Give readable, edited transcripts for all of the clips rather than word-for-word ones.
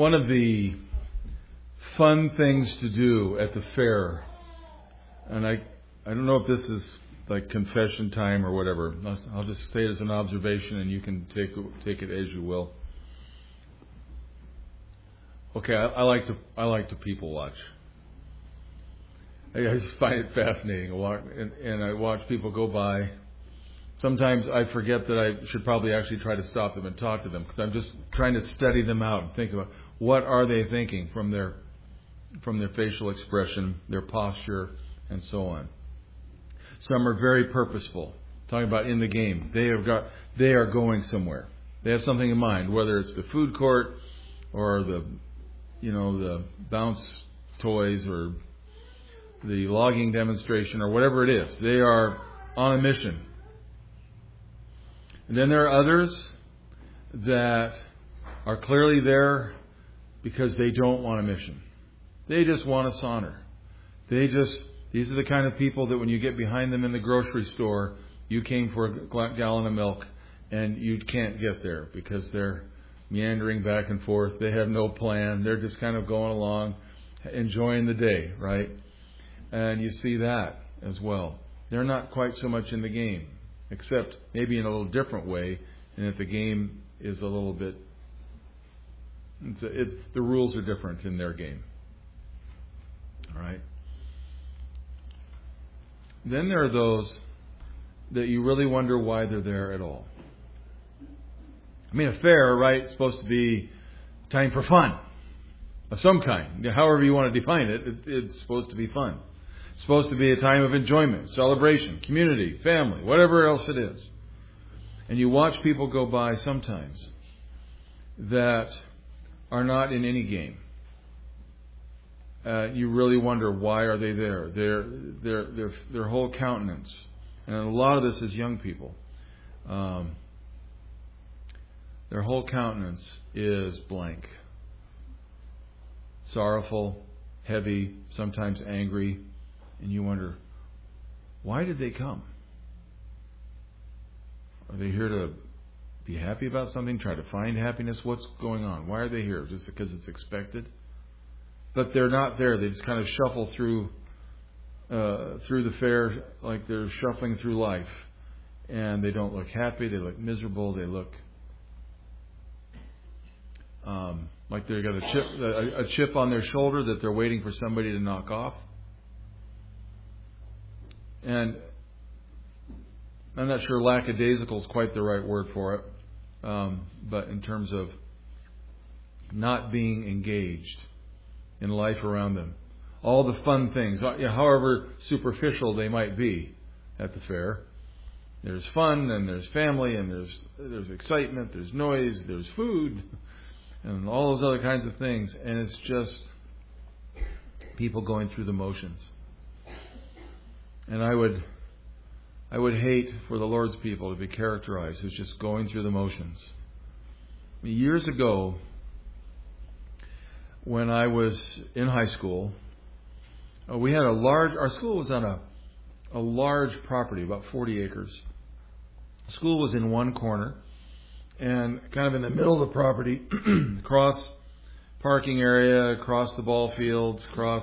One of the fun things to do at the fair, and I don't know if this is like confession time or whatever. I'll just say it as an observation, and you can take it as you will. Okay, I like to people watch. I just find it fascinating. And I watch people go by. Sometimes I forget that I should probably actually try to stop them and talk to them, because I'm just trying to study them out and think about what are they thinking from their facial expression, their posture, and so on. Some are very purposeful. Talking about in the game, they are going somewhere. They have something in mind, whether it's the food court or the bounce toys or the logging demonstration or whatever it is. They are on a mission. And then there are others that are clearly there because they don't want a mission. They just want a saunter. These are the kind of people that when you get behind them in the grocery store, you came for a gallon of milk and you can't get there because they're meandering back and forth. They have no plan. They're just kind of going along, enjoying the day, right? And you see that as well. They're not quite so much in the game, except maybe in a little different way, and that the game is a little bit... the rules are different in their game. All right? Then there are those that you really wonder why they're there at all. I mean, a fair, right, is supposed to be time for fun of some kind. However you want to define it, it's supposed to be fun. It's supposed to be a time of enjoyment, celebration, community, family, whatever else it is. And you watch people go by sometimes that are not in any game. You really wonder, why are they there? Their whole countenance, and a lot of this is young people. Their whole countenance is blank, sorrowful, heavy, sometimes angry, and you wonder, why did they come? Are they here to be happy about something, try to find happiness? What's going on? Why are they here? Just because it's expected? But they're not there. They just kind of shuffle through the fair like they're shuffling through life. And they don't look happy. They look miserable. They look like they've got a chip on their shoulder that they're waiting for somebody to knock off. And I'm not sure lackadaisical is quite the right word for it. But in terms of not being engaged in life around them. All the fun things, however superficial they might be at the fair. There's fun, and there's family, and there's excitement, there's noise, there's food, and all those other kinds of things. And it's just people going through the motions. And I would hate for the Lord's people to be characterized as just going through the motions. Years ago, when I was in high school, we had our school was on a large property, about 40 acres. The school was in one corner, and kind of in the middle of the property, across parking area, across the ball fields, across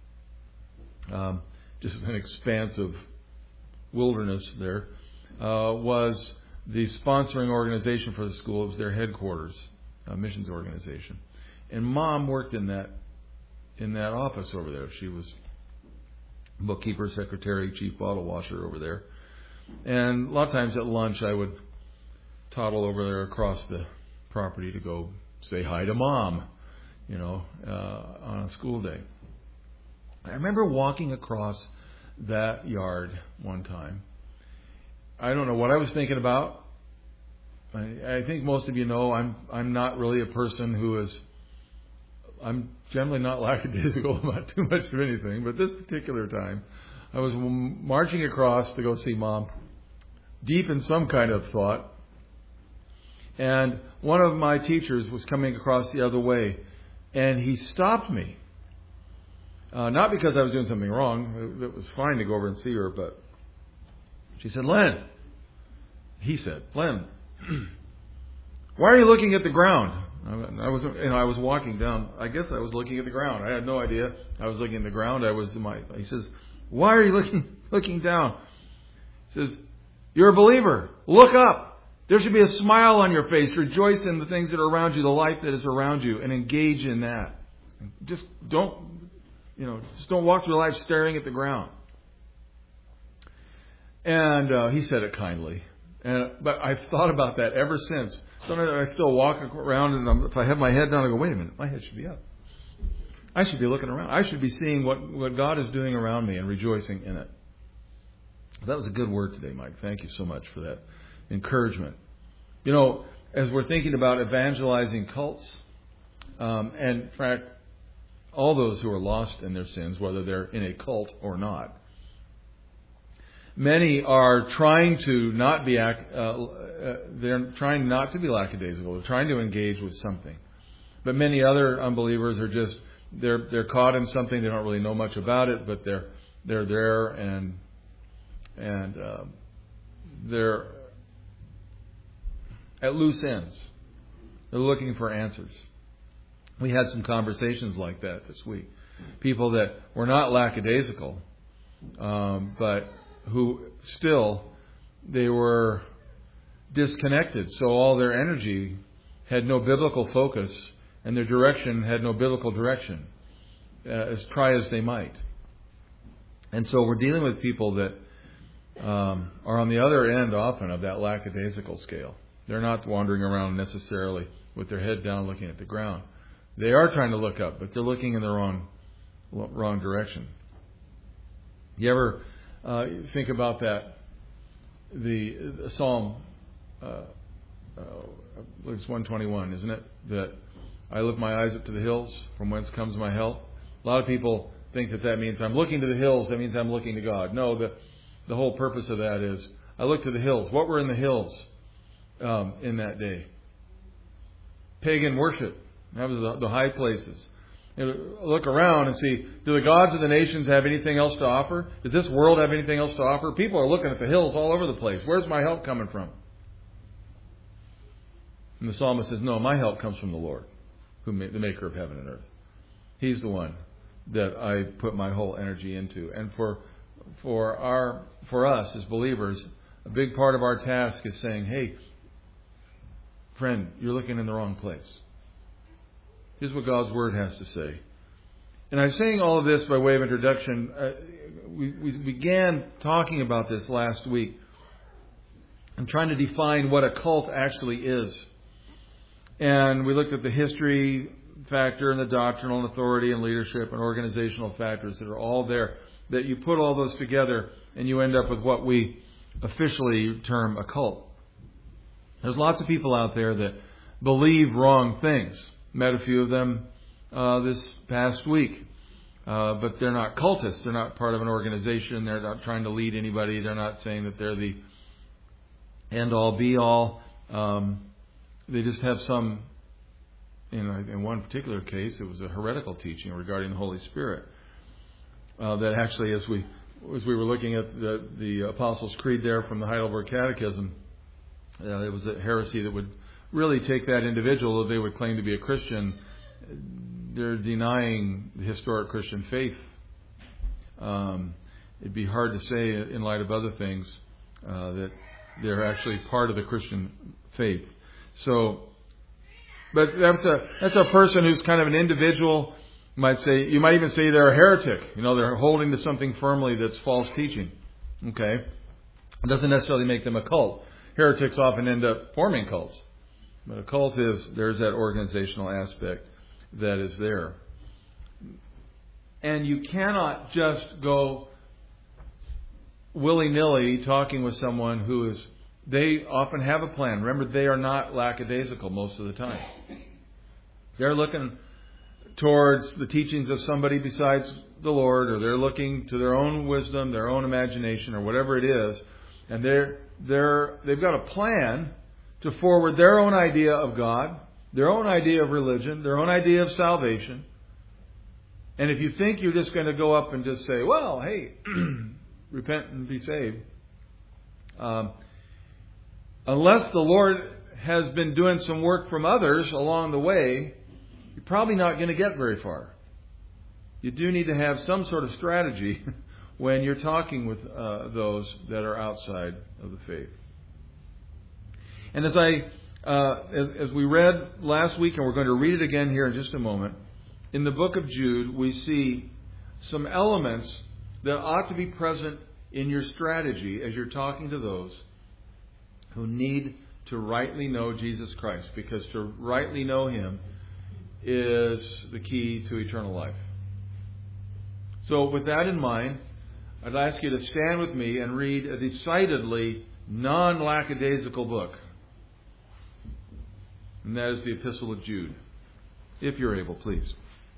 just an expanse of wilderness there, was the sponsoring organization for the school. It was their headquarters, a missions organization. And Mom worked in that office over there. She was bookkeeper, secretary, chief bottle washer over there. And a lot of times at lunch I would toddle over there across the property to go say hi to Mom, on a school day. I remember walking across that yard one time. I don't know what I was thinking about. I think most of you know I'm not really a person who is... I'm generally not lackadaisical about too much of anything, but this particular time, I was marching across to go see Mom, deep in some kind of thought, and one of my teachers was coming across the other way, and he stopped me. Not because I was doing something wrong. It was fine to go over and see her, but he said, Len, why are you looking at the ground? I was walking down. I guess I was looking at the ground. I had no idea. I was looking at the ground. He says, "Why are you looking down?" He says, "You're a believer. Look up. There should be a smile on your face. Rejoice in the things that are around you, the life that is around you, and engage in that. Just don't walk through life staring at the ground." And he said it kindly. But I've thought about that ever since. Sometimes I still walk around, and if I have my head down, I go, "Wait a minute, my head should be up. I should be looking around. I should be seeing what God is doing around me and rejoicing in it." That was a good word today, Mike. Thank you so much for that encouragement. As we're thinking about evangelizing cults, and in fact, all those who are lost in their sins, whether they're in a cult or not, many are trying to not be they're trying not to be lackadaisical. They're trying to engage with something. But many other unbelievers are just they're caught in something. They don't really know much about it, but they're there and they're at loose ends. They're looking for answers. We had some conversations like that this week. People that were not lackadaisical, but who still, they were disconnected. So all their energy had no biblical focus, and their direction had no biblical direction, as try as they might. And so we're dealing with people that are on the other end often of that lackadaisical scale. They're not wandering around necessarily with their head down looking at the ground. They are trying to look up, but they're looking in the wrong direction. You ever think about that? The Psalm, it's 121, isn't it? That I lift my eyes up to the hills, from whence comes my help. A lot of people think that means I'm looking to the hills, that means I'm looking to God. No, the whole purpose of that is I look to the hills. What were in the hills in that day? Pagan worship. That was the high places. Look around and see, do the gods of the nations have anything else to offer? Does this world have anything else to offer? People are looking at the hills all over the place. Where's my help coming from? And the psalmist says, no, my help comes from the Lord, the maker of heaven and earth. He's the one that I put my whole energy into. And for us as believers, a big part of our task is saying, hey, friend, you're looking in the wrong place. Here's what God's Word has to say. And I'm saying all of this by way of introduction. We began talking about this last week. I'm trying to define what a cult actually is. And we looked at the history factor and the doctrinal and authority and leadership and organizational factors that are all there. That you put all those together and you end up with what we officially term a cult. There's lots of people out there that believe wrong things. Met a few of them this past week. But they're not cultists. They're not part of an organization. They're not trying to lead anybody. They're not saying that they're the end-all, be-all. They just have some, in one particular case, it was a heretical teaching regarding the Holy Spirit. That actually, as we were looking at the Apostles' Creed there from the Heidelberg Catechism, it was a heresy that would really take that individual, if they would claim to be a Christian, they're denying the historic Christian faith. It'd be hard to say, in light of other things, that they're actually part of the Christian faith. So, but that's a person who's kind of an individual. You might even say they're a heretic. They're holding to something firmly that's false teaching. Okay, it doesn't necessarily make them a cult. Heretics often end up forming cults. But a cult there's that organizational aspect that is there. And you cannot just go willy-nilly talking with someone they often have a plan. Remember, they are not lackadaisical most of the time. They're looking towards the teachings of somebody besides the Lord, or they're looking to their own wisdom, their own imagination, or whatever it is. And they've got a plan to forward their own idea of God, their own idea of religion, their own idea of salvation. And if you think you're just going to go up and just say, well, hey, repent and be saved, unless the Lord has been doing some work from others along the way, you're probably not going to get very far. You do need to have some sort of strategy when you're talking with those that are outside of the faith. And as we read last week, and we're going to read it again here in just a moment, in the book of Jude, we see some elements that ought to be present in your strategy as you're talking to those who need to rightly know Jesus Christ, because to rightly know Him is the key to eternal life. So with that in mind, I'd ask you to stand with me and read a decidedly non-lackadaisical book. And that is the Epistle of Jude. If you're able, please.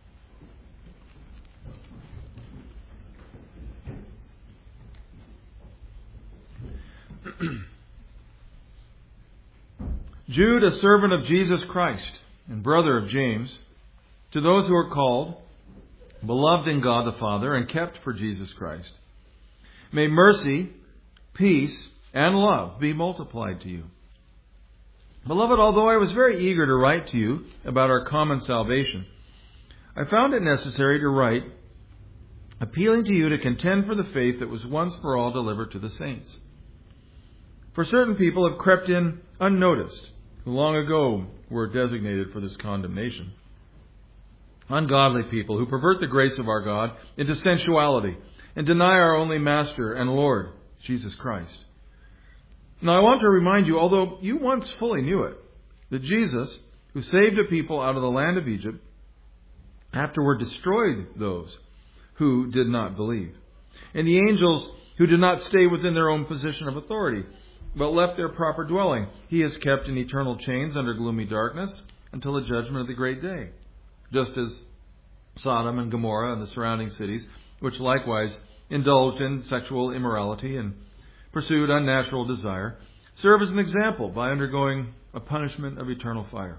Jude, a servant of Jesus Christ and brother of James, to those who are called, beloved in God the Father, and kept for Jesus Christ, may mercy, peace, and love be multiplied to you. Beloved, although I was very eager to write to you about our common salvation, I found it necessary to write, appealing to you to contend for the faith that was once for all delivered to the saints. For certain people have crept in unnoticed, who long ago were designated for this condemnation. Ungodly people who pervert the grace of our God into sensuality and deny our only Master and Lord, Jesus Christ. Now I want to remind you, although you once fully knew it, that Jesus, who saved a people out of the land of Egypt, afterward destroyed those who did not believe, and the angels who did not stay within their own position of authority, but left their proper dwelling, He has kept in eternal chains under gloomy darkness until the judgment of the great day. Just as Sodom and Gomorrah and the surrounding cities, which likewise indulged in sexual immorality and pursued unnatural desire, serve as an example by undergoing a punishment of eternal fire.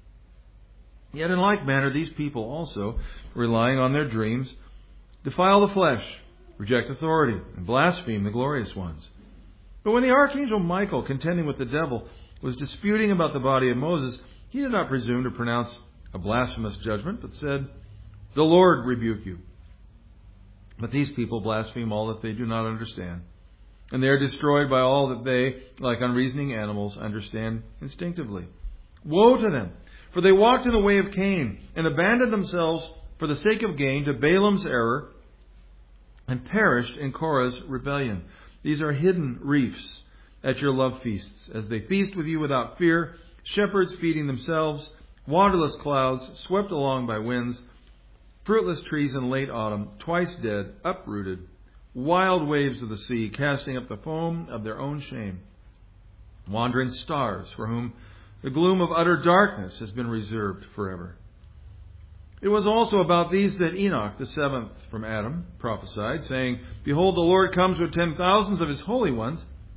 Yet in like manner, these people also, relying on their dreams, defile the flesh, reject authority, and blaspheme the glorious ones. But when the archangel Michael, contending with the devil, was disputing about the body of Moses, he did not presume to pronounce a blasphemous judgment, but said, "The Lord rebuke you." But these people blaspheme all that they do not understand, and they are destroyed by all that they, like unreasoning animals, understand instinctively. Woe to them! For they walked in the way of Cain, and abandoned themselves for the sake of gain to Balaam's error, and perished in Korah's rebellion. These are hidden reefs at your love feasts, as they feast with you without fear, shepherds feeding themselves, waterless clouds swept along by winds, fruitless trees in late autumn, twice dead, uprooted, wild waves of the sea casting up the foam of their own shame, wandering stars for whom the gloom of utter darkness has been reserved forever. It was also about these that Enoch, the seventh from Adam, prophesied, saying, "Behold, the Lord comes with 10,000s of His holy ones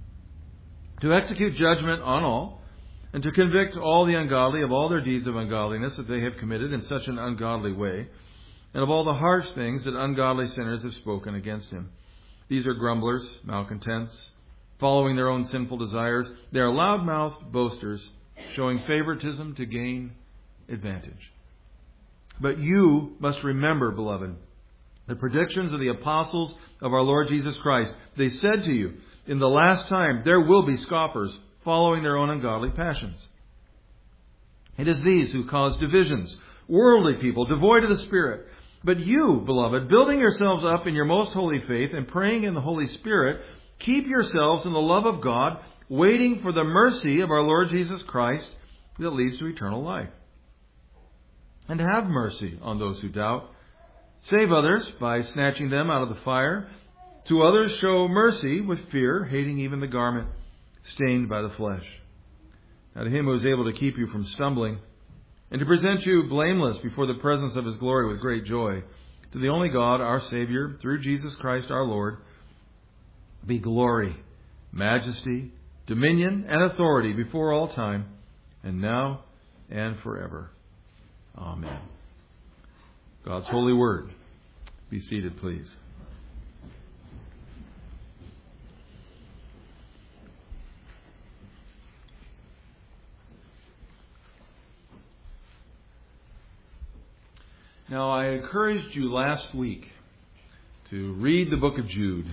to execute judgment on all, and to convict all the ungodly of all their deeds of ungodliness that they have committed in such an ungodly way, and of all the harsh things that ungodly sinners have spoken against Him. These are grumblers, malcontents, following their own sinful desires. They are loud-mouthed boasters, showing favoritism to gain advantage. But you must remember, beloved, the predictions of the apostles of our Lord Jesus Christ. They said to you, in the last time there will be scoffers, following their own ungodly passions. It is these who cause divisions, worldly people, devoid of the Spirit. But you, beloved, building yourselves up in your most holy faith and praying in the Holy Spirit, keep yourselves in the love of God, waiting for the mercy of our Lord Jesus Christ that leads to eternal life. And have mercy on those who doubt. Save others by snatching them out of the fire. To others show mercy with fear, hating even the garment stained by the flesh. Now to Him who is able to keep you from stumbling, and to present you blameless before the presence of His glory with great joy, to the only God, our Savior, through Jesus Christ our Lord, be glory, majesty, dominion, and authority before all time, and now and forever. Amen. God's holy word. Be seated, please. Now, I encouraged you last week to read the book of Jude.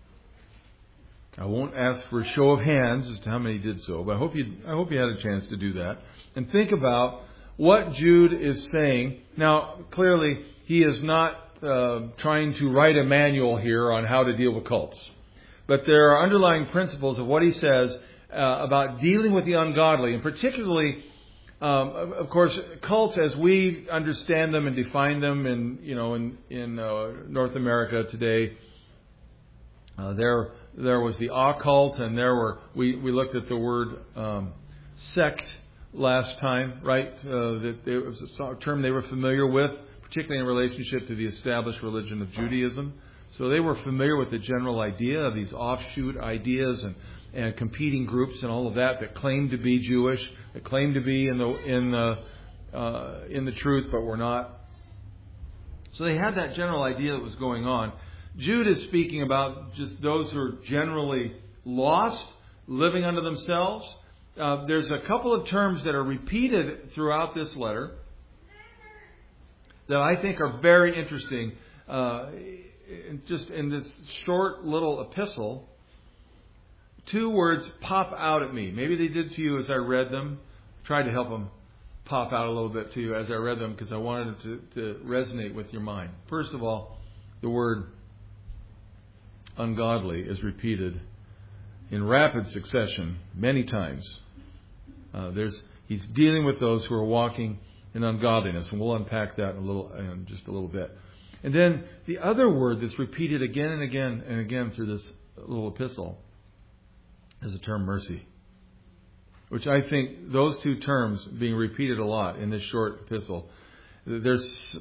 I won't ask for a show of hands as to how many did so, but I hope you had a chance to do that. And think about what Jude is saying. Now, clearly, he is not trying to write a manual here on how to deal with cults. But there are underlying principles of what he says about dealing with the ungodly, and particularly, of course, cults as we understand them and define them in North America today. There was the occult, and we looked at the word sect last time, right? That it was a term they were familiar with, particularly in relationship to the established religion of Judaism. So they were familiar with the general idea of these offshoot ideas and competing groups and all of that claimed to be Jewish, that claimed to be in the truth, but were not. So they had that general idea that was going on. Jude is speaking about just those who are generally lost, living unto themselves. There's a couple of terms that are repeated throughout this letter that I think are very interesting. Just in this short little epistle, two words pop out at me. Maybe they did to you as I read them. Tried to help them pop out a little bit to you as I read them because I wanted it to resonate with your mind. First of all, the word ungodly is repeated in rapid succession many times. He's dealing with those who are walking in ungodliness, and we'll unpack that in just a little bit. And then the other word that's repeated again and again and again through this little epistle is the term mercy, which I think those two terms being repeated a lot in this short epistle, it's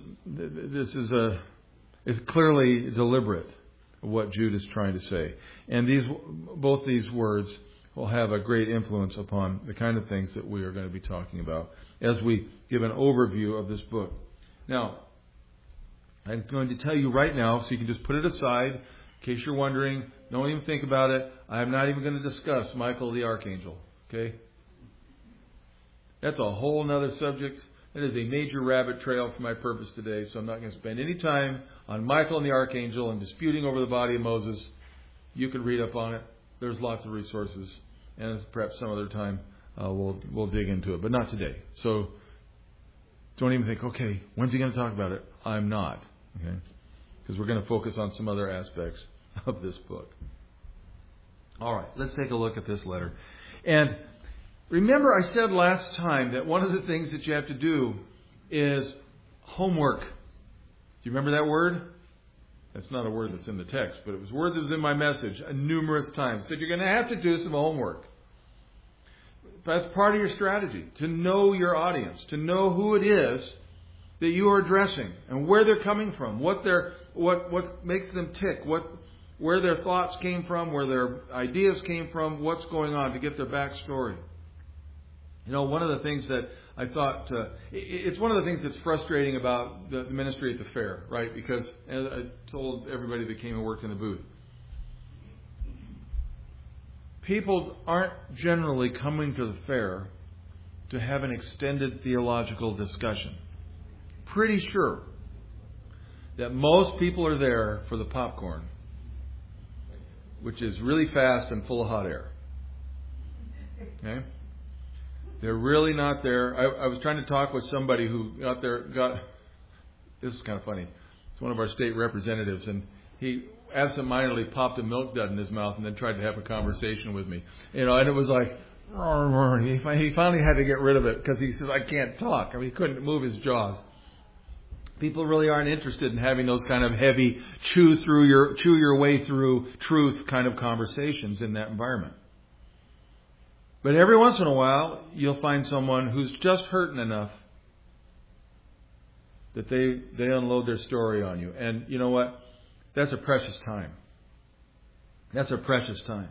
clearly deliberate what Jude is trying to say. And both these words will have a great influence upon the kind of things that we are going to be talking about as we give an overview of this book. Now, I'm going to tell you right now, so you can just put it aside, in case you're wondering. Don't even think about it. I'm not even going to discuss Michael the Archangel. Okay? That's a whole other subject. That is a major rabbit trail for my purpose today, so I'm not going to spend any time on Michael and the Archangel and disputing over the body of Moses. You can read up on it. There's lots of resources, and perhaps some other time we'll dig into it, but not today. So don't even think, okay, when's he going to talk about it? I'm not. Okay, because we're going to focus on some other aspects of this book. All right, let's take a look at this letter. And remember, I said last time that one of the things that you have to do is homework. Do you remember that word? That's not a word that's in the text, but it was a word that was in my message numerous times. It said you're going to have to do some homework. That's part of your strategy, to know your audience, to know who it is that you are addressing and where they're coming from, what makes them tick, where their thoughts came from, where their ideas came from, what's going on, to get their backstory. You know, one of the things that I thought, it's one of the things that's frustrating about the ministry at the fair, right? Because as I told everybody that came and worked in the booth, people aren't generally coming to the fair to have an extended theological discussion. Pretty sure that most people are there for the popcorn, which is really fast and full of hot air. Okay? They're really not there. I was trying to talk with somebody who this is kind of funny. It's one of our state representatives, and he absentmindedly popped a milk dud in his mouth and then tried to have a conversation with me. You know, and it was like, he finally had to get rid of it because he said, I can't talk. I mean, he couldn't move his jaws. People really aren't interested in having those kind of heavy, chew your way through truth kind of conversations in that environment. But every once in a while, you'll find someone who's just hurting enough that they unload their story on you. And you know what? That's a precious time. That's a precious time.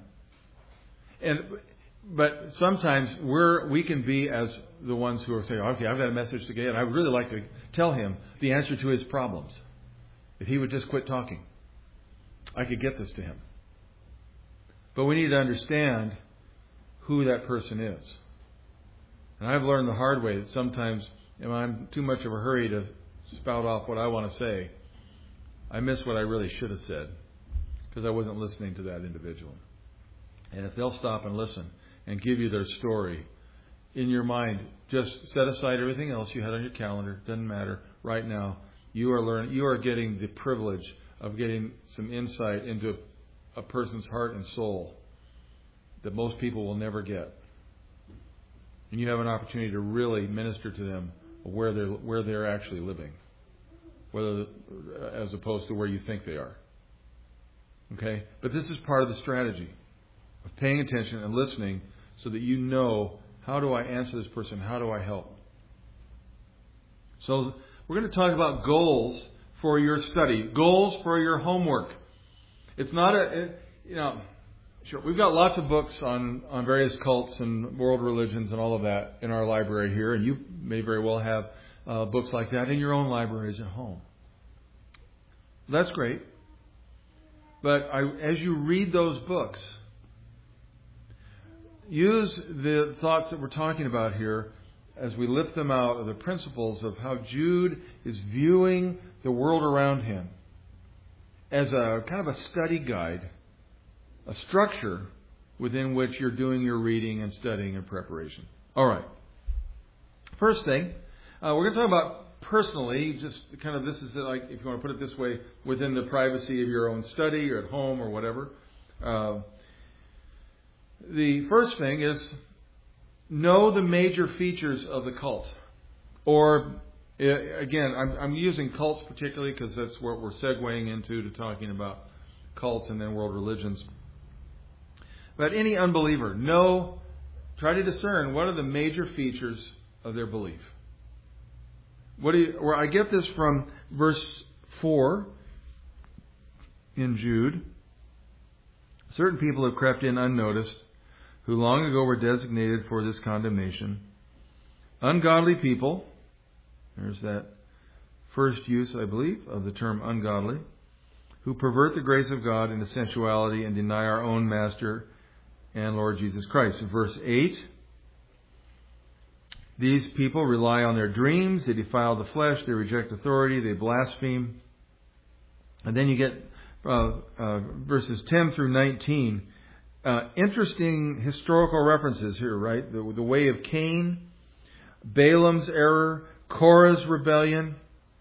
But sometimes we can be as the ones who are saying, okay, I've got a message to get, and I would really like to tell him the answer to his problems. If he would just quit talking, I could get this to him. But we need to understand who that person is. And I've learned the hard way that sometimes I'm too much of a hurry to spout off what I want to say, I miss what I really should have said because I wasn't listening to that individual. And if they'll stop and listen and give you their story, in your mind, just set aside everything else you had on your calendar. Doesn't matter. Right now, you are getting the privilege of getting some insight into a person's heart and soul that most people will never get. And you have an opportunity to really minister to them where they're actually living, as opposed to where you think they are. Okay? But this is part of the strategy of paying attention and listening so that you know, how do I answer this person? How do I help? So we're going to talk about goals for your study, goals for your homework. It's not sure, we've got lots of books on various cults and world religions and all of that in our library here, and you may very well have books like that in your own libraries at home. That's great. But as you read those books, use the thoughts that we're talking about here as we lift them out of the principles of how Jude is viewing the world around him as a kind of a study guide, a structure within which you're doing your reading and studying and preparation. All right. First thing, we're going to talk about personally, just kind of this is like, if you want to put it this way, within the privacy of your own study or at home or whatever. The first thing is know the major features of the cult. Or, again, I'm using cults particularly because that's what we're segueing into to talking about cults and then world religions. But any unbeliever, try to discern what are the major features of their belief. Where I get this from verse 4 in Jude. Certain people have crept in unnoticed, who long ago were designated for this condemnation. Ungodly people, there's that first use, I believe, of the term ungodly, who pervert the grace of God into sensuality and deny our own Master and Lord Jesus Christ. In verse 8, these people rely on their dreams, they defile the flesh, they reject authority, they blaspheme. And then you get verses 10 through 19. Interesting historical references here, right? The way of Cain, Balaam's error, Korah's rebellion.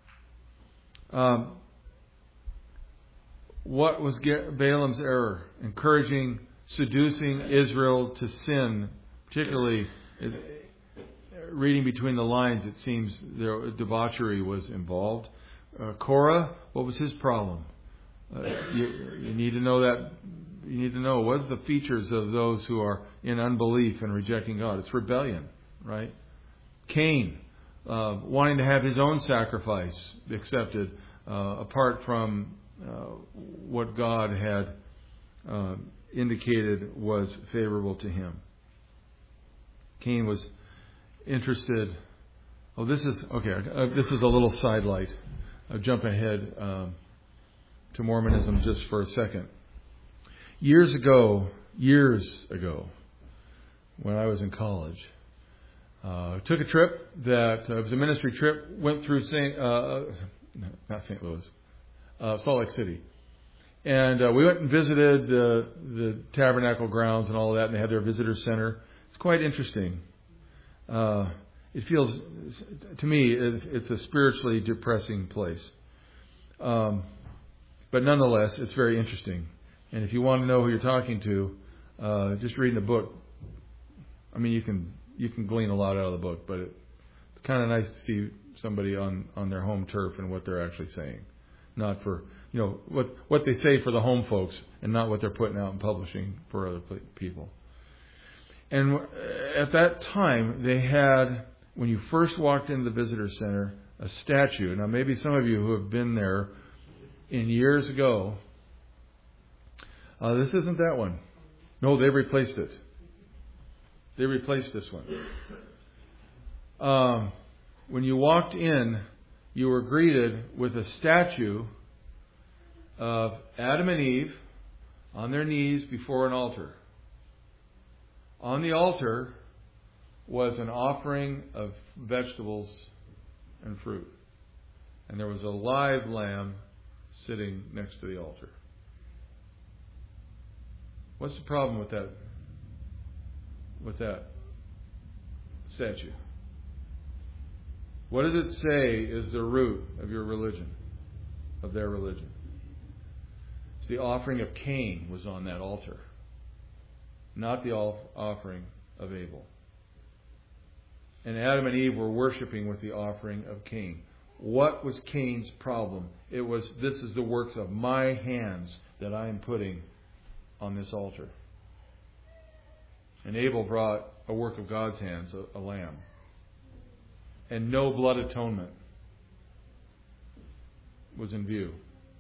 What was Balaam's error? Seducing Israel to sin. Particularly, reading between the lines, it seems debauchery was involved. Korah, what was his problem? You need to know that. You need to know what's the features of those who are in unbelief and rejecting God. It's rebellion, right? Cain, wanting to have his own sacrifice accepted apart from what God had indicated was favorable to him. Cain was interested. This is a little sidelight. I'll jump ahead to Mormonism just for a second. Years ago, when I was in college, took a trip that it was a ministry trip. Went through Salt Lake City, and we went and visited the tabernacle grounds and all of that. And they had their visitor center. It's quite interesting. It feels, to me, it's a spiritually depressing place, but nonetheless, it's very interesting. And if you want to know who you're talking to, just reading the book. I mean, you can glean a lot out of the book, but it's kind of nice to see somebody on their home turf and what they're actually saying, not for what they say for the home folks, and not what they're putting out and publishing for other people. And at that time, they had, when you first walked into the visitor center, a statue. Now, maybe some of you who have been there in years ago. This isn't that one. No, they replaced it. They replaced this one. When you walked in, you were greeted with a statue of Adam and Eve on their knees before an altar. On the altar was an offering of vegetables and fruit. and there was a live lamb sitting next to the altar. What's the problem with that statue? What does it say is the root of your religion, of their religion? It's the offering of Cain was on that altar, not the offering of Abel. And Adam and Eve were worshiping with the offering of Cain. What was Cain's problem? It was, this is the works of my hands that I am putting on this altar. And Abel brought a work of God's hands, a lamb. And no blood atonement was in view.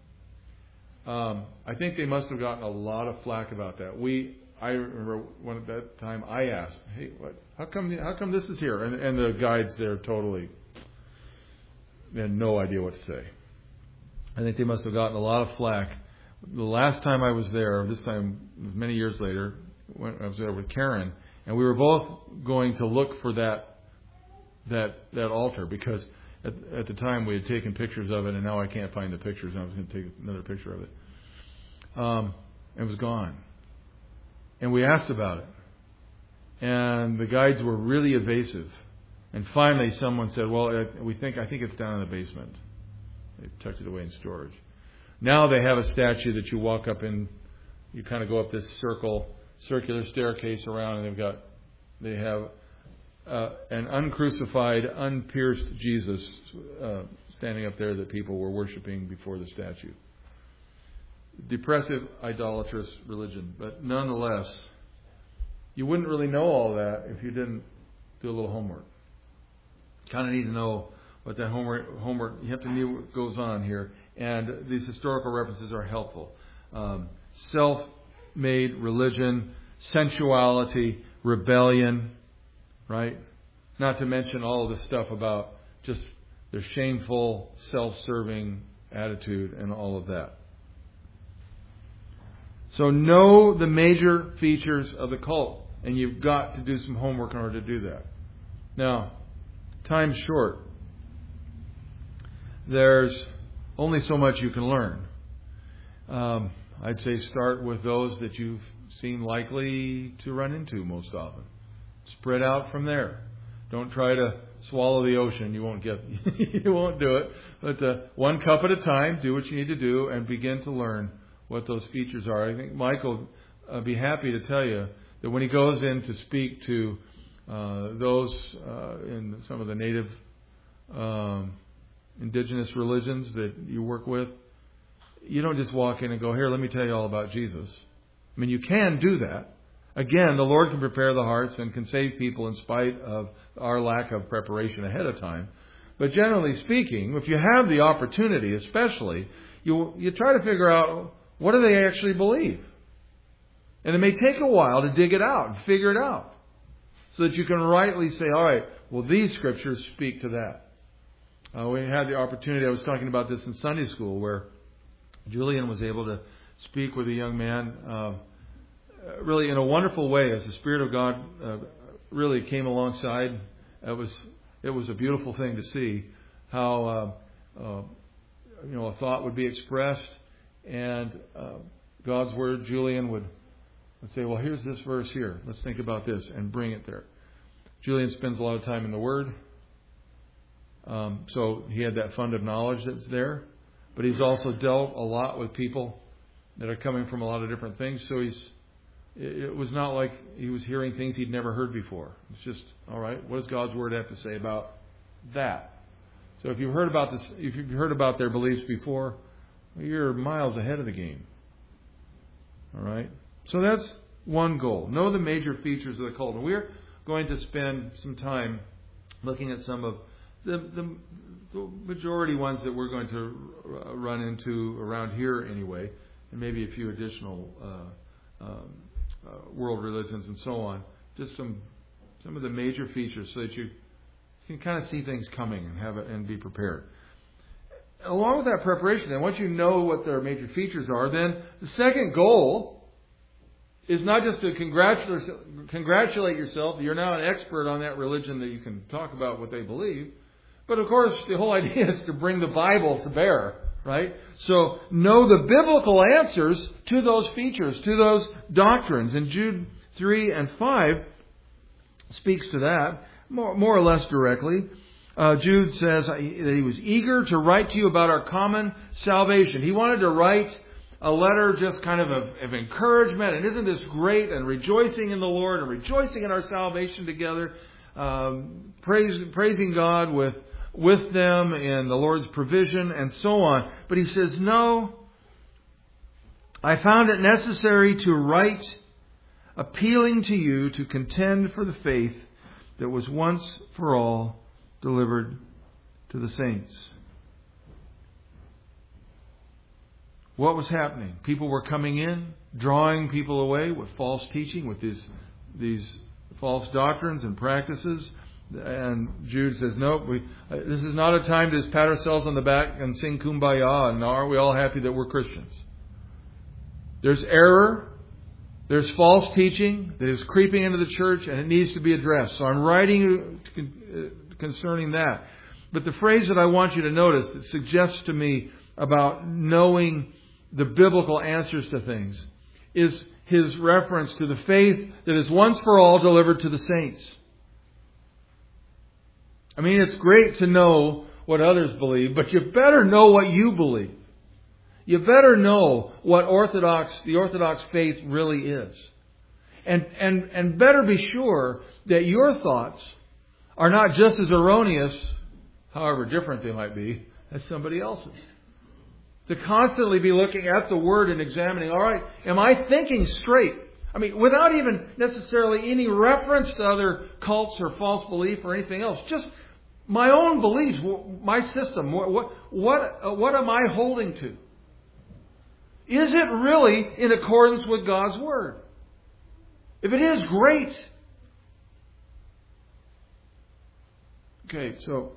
I think they must have gotten a lot of flack about that. I remember one at that time I asked, "Hey, how come this is here?" And the guides there totally had no idea what to say. I think they must have gotten a lot of flack. The last time I was there, this time many years later, when I was there with Karen, and we were both going to look for that altar, because at the time we had taken pictures of it, and now I can't find the pictures, and I was going to take another picture of it. It was gone. And we asked about it. And the guides were really evasive. And finally someone said, well, I think it's down in the basement. They tucked it away in storage. Now they have a statue that you walk up in, you kind of go up this circular staircase around, and they have an uncrucified, unpierced Jesus standing up there that people were worshiping before the statue. Depressive, idolatrous religion. But nonetheless, you wouldn't really know all that if you didn't do a little homework. You kind of need to know what that homework, you have to know what goes on here. And these historical references are helpful. Self-made religion, sensuality, rebellion, right? Not to mention all of the stuff about just their shameful, self-serving attitude and all of that. So know the major features of the cult, and you've got to do some homework in order to do that. Now, time's short. There's only so much you can learn. I'd say start with those that you've seen likely to run into most often. Spread out from there. Don't try to swallow the ocean. You won't do it. But one cup at a time, do what you need to do, and begin to learn what those features are. I think Mike will be happy to tell you that when he goes in to speak to those in some of the native indigenous religions that you work with, you don't just walk in and go, here, let me tell you all about Jesus. I mean, you can do that. Again, the Lord can prepare the hearts and can save people in spite of our lack of preparation ahead of time. But generally speaking, if you have the opportunity, especially, you try to figure out, what do they actually believe? And it may take a while to dig it out and figure it out, so that you can rightly say, all right, well, these scriptures speak to that. We had the opportunity, I was talking about this in Sunday school, where Julian was able to speak with a young man really in a wonderful way, as the Spirit of God really came alongside. It was a beautiful thing to see how a thought would be expressed, and God's Word, Julian would say, well, here's this verse here. Let's think about this, and bring it there. Julian spends a lot of time in the Word, so he had that fund of knowledge that's there. But he's also dealt a lot with people that are coming from a lot of different things. So it was not like he was hearing things he'd never heard before. It's just, all right, what does God's Word have to say about that? So if you've heard about this, if you've heard about their beliefs before, well, you're miles ahead of the game. All right? So that's one goal. Know the major features of the cult. And we're going to spend some time looking at some of the majority ones that we're going to run into around here anyway, and maybe a few additional world religions and so on. Just some of the major features, so that you can kind of see things coming and have it and be prepared. Along with that preparation, then once you know what their major features are, then the second goal is not just to congratulate yourself that you're now an expert on that religion, that you can talk about what they believe, But of course, the whole idea is to bring the Bible to bear, right? So know the biblical answers to those features, to those doctrines. And Jude 3 and 5 speaks to that more or less directly. Jude says that he was eager to write to you about our common salvation. He wanted to write a letter just kind of encouragement. And isn't this great? And rejoicing in the Lord and rejoicing in our salvation together. Praising God with them in the Lord's provision and so on. But he says, no, I found it necessary to write appealing to you to contend for the faith that was once for all delivered to the saints. What was happening? People were coming in, drawing people away with false teaching, with these false doctrines and practices. And Jude says, no, this is not a time to just pat ourselves on the back and sing Kumbaya and aren't we all happy that we're Christians. There's error. There's false teaching that is creeping into the church and it needs to be addressed. So I'm writing concerning that. But the phrase that I want you to notice that suggests to me about knowing the biblical answers to things is his reference to the faith that is once for all delivered to the saints. I mean, it's great to know what others believe, but you better know what you believe. You better know what the Orthodox faith really is. And better be sure that your thoughts are not just as erroneous, however different they might be, as somebody else's. To constantly be looking at the Word and examining, all right, am I thinking straight? I mean, without even necessarily any reference to other cults or false belief or anything else. Just my own beliefs, my system. What am I holding to? Is it really in accordance with God's Word? If it is, great. Okay, so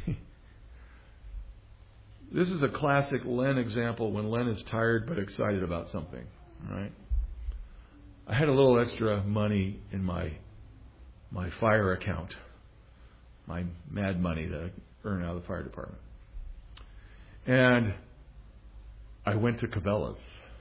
this is a classic Len example when Len is tired but excited about something. Right? I had a little extra money in my fire account, my mad money that I earn out of the fire department. And I went to Cabela's.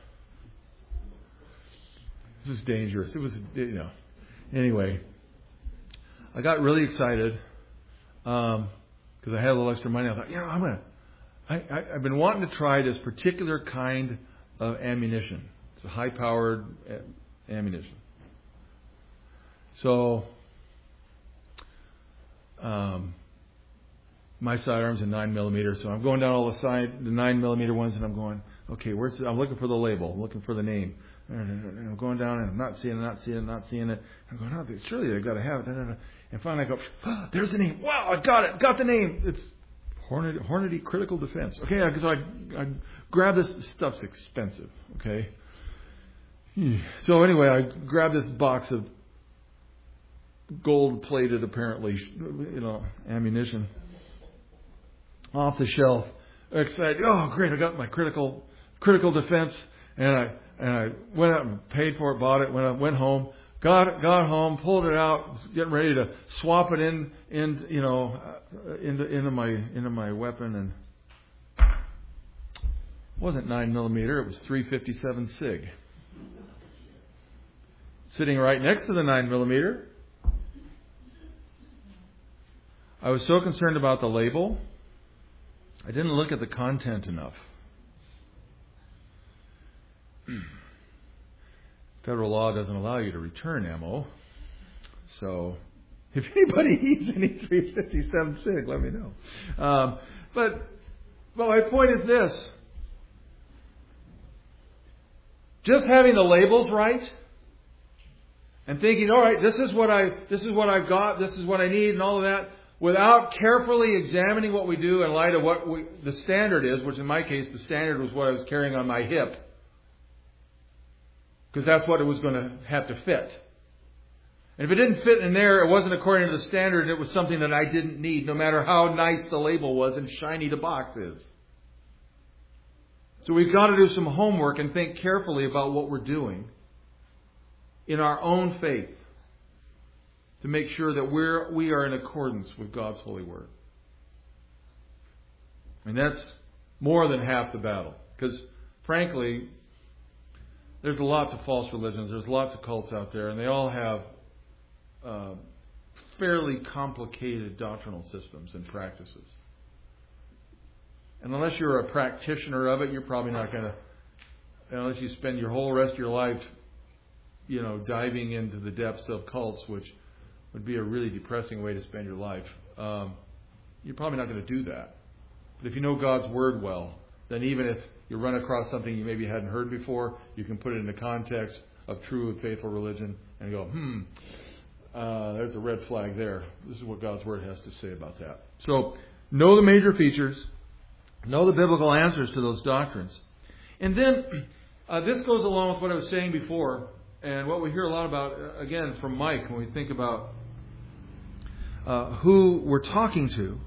This is dangerous. It was, Anyway, I got really excited because I had a little extra money. I thought, I've been wanting to try this particular kind of ammunition. It's a high-powered ammunition. So, my sidearm's a 9mm, so I'm going down all the 9mm ones, and I'm going, okay, I'm looking for the label, I'm looking for the name. And I'm going down, and I'm not seeing it. I'm going, surely they've got to have it. And finally I go, there's the name. Wow, I got it. Got the name. It's Hornady Critical Defense. Okay, so I grab this. Stuff's expensive. Okay. So anyway, I grabbed this box of gold-plated, apparently, ammunition off the shelf. Excited. Oh, great! I got my critical defense, and I went out and paid for it, bought it. Went home, got home, pulled it out, was getting ready to swap it into my weapon, and it wasn't 9mm. It was 357 SIG. Sitting right next to the 9mm. I was so concerned about the label, I didn't look at the content enough. Federal law doesn't allow you to return ammo. So, if anybody needs any 357 SIG, let me know. But my point is this. Just having the labels right and thinking, all right, this is what I've got, this is what I need and all of that, without carefully examining what we do in light of what the standard is, which in my case, the standard was what I was carrying on my hip. Because that's what it was going to have to fit. And if it didn't fit in there, it wasn't according to the standard, and it was something that I didn't need, no matter how nice the label was and shiny the box is. So we've got to do some homework and think carefully about what we're doing in our own faith to make sure that we are in accordance with God's holy word. And that's more than half the battle. Because, frankly, there's lots of false religions. There's lots of cults out there. And they all have fairly complicated doctrinal systems and practices. And unless you're a practitioner of it, you're probably not going to, unless you spend your whole rest of your life, diving into the depths of cults, which would be a really depressing way to spend your life, you're probably not going to do that. But if you know God's Word well, then even if you run across something you maybe hadn't heard before, you can put it in the context of true and faithful religion and go, there's a red flag there. This is what God's Word has to say about that. So, know the major features. Know the biblical answers to those doctrines. And then, this goes along with what I was saying before, and what we hear a lot about, again, from Mike, when we think about who we're talking to.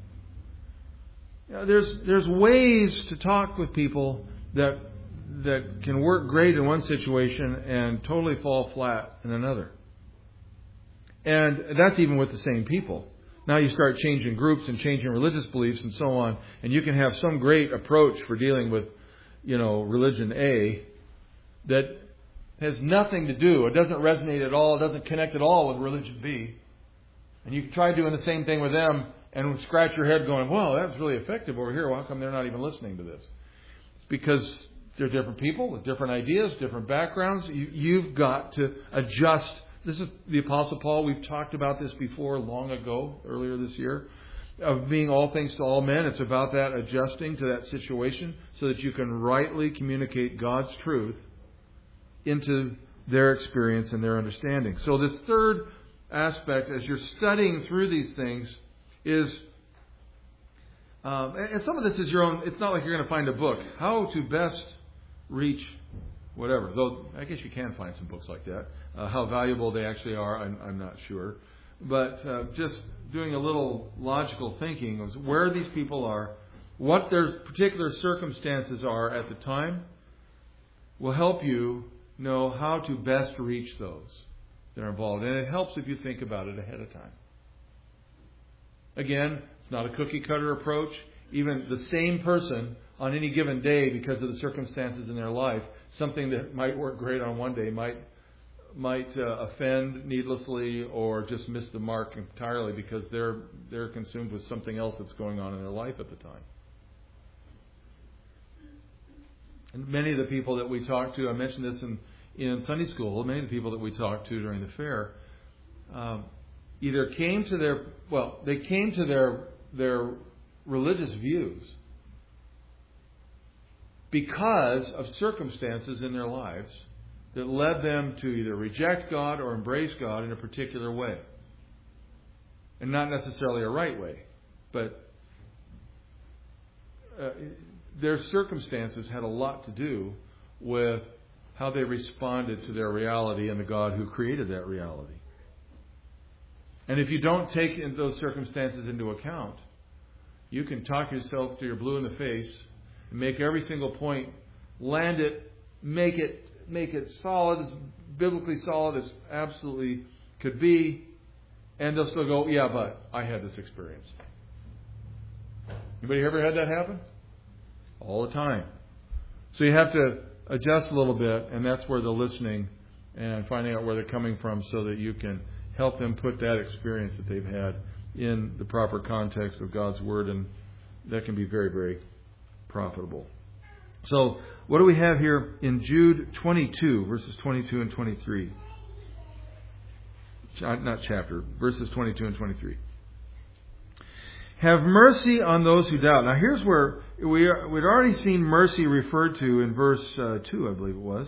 There's ways to talk with people that can work great in one situation and totally fall flat in another. And that's even with the same people. Now you start changing groups and changing religious beliefs and so on, and you can have some great approach for dealing with, religion A that has nothing to do, it doesn't resonate at all, it doesn't connect at all with religion B. And you can try doing the same thing with them and scratch your head going, well, that was really effective over here. Well, how come they're not even listening to this? It's because they're different people with different ideas, different backgrounds. You've got to adjust. This is the Apostle Paul. We've talked about this before long ago, earlier this year, of being all things to all men. It's about that adjusting to that situation so that you can rightly communicate God's truth into their experience and their understanding. So this third aspect, as you're studying through these things, is, and some of this is your own, it's not like you're going to find a book, how to best reach whatever. Though I guess you can find some books like that. How valuable they actually are, I'm not sure. But just doing a little logical thinking of where these people are, what their particular circumstances are at the time, will help you know how to best reach those that are involved. And it helps if you think about it ahead of time. Again, it's not a cookie cutter approach. Even the same person on any given day, because of the circumstances in their life, something that might work great on one day might offend needlessly or just miss the mark entirely because they're consumed with something else that's going on in their life at the time. And many of the people that we talk to, I mentioned this in Sunday school, many of the people that we talked to during the fair either came to their religious views because of circumstances in their lives that led them to either reject God or embrace God in a particular way. And not necessarily a right way, but their circumstances had a lot to do with how they responded to their reality and the God who created that reality. And if you don't take those circumstances into account, you can talk yourself till you're blue in the face and make every single point, land it, make it solid, as biblically solid as absolutely could be, and they'll still go, yeah, but I had this experience. Anybody ever had that happen? All the time. So you have to adjust a little bit, and that's where the listening and finding out where they're coming from so that you can help them put that experience that they've had in the proper context of God's Word, and that can be very, very profitable. So, what do we have here in Jude 22, verses 22 and 23? Not chapter, verses 22 and 23. Have mercy on those who doubt. Now, here's where we'd already seen mercy referred to in verse 2, I believe it was.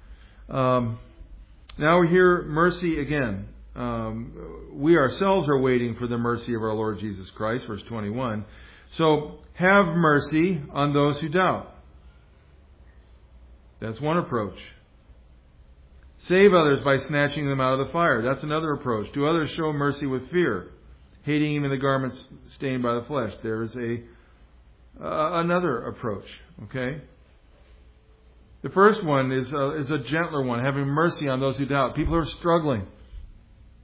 Now we hear mercy again. We ourselves are waiting for the mercy of our Lord Jesus Christ, verse 21. So, have mercy on those who doubt. That's one approach. Save others by snatching them out of the fire. That's another approach. Do others show mercy with fear, hating even the garments stained by the flesh. There is another approach. Okay. The first one is a gentler one, having mercy on those who doubt. People who are struggling.